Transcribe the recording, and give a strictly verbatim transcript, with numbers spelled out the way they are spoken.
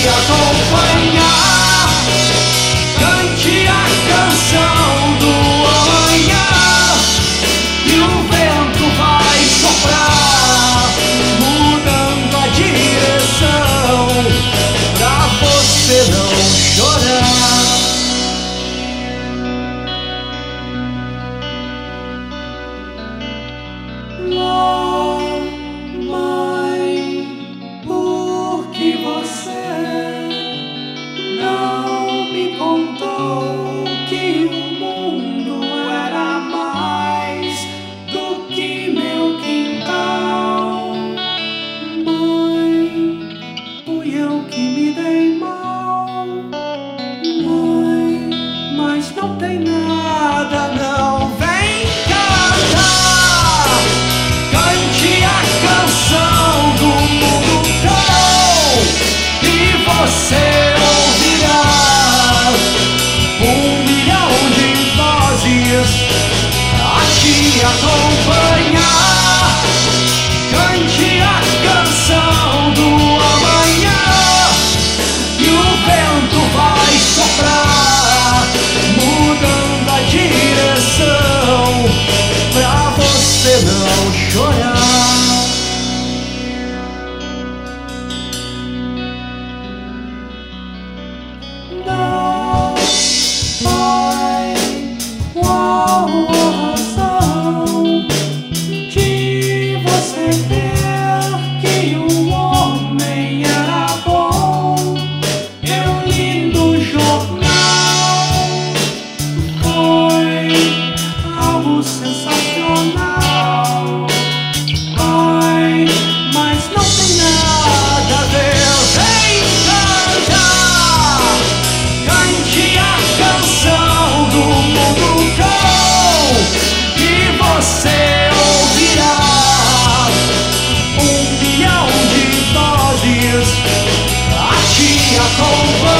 te acompanhar. Cante a canção do amanhã e o vento vai soprar, mudando a direção pra você não chorar. Mãe, por que você não me contou que o mundo era mais do que meu quintal? Mãe, fui eu que me dei mal. Mãe, mas não tem nada não. Vem cantar, cante a canção do mundo cão e você ouvirá um milhão de vozes a te acompanhar. Cante a canção do amanhã e o vento vai soprar, mudando a direção pra você não chorar. Não foi uma razão de você ver que o homem era bom. Eu li no jornal, foi algo sensacional. Ai, mas não tem nada a ver. Vem cantar, cante a canção do mundo cão e você ouvirá um milhão de vozes a te acompanhar.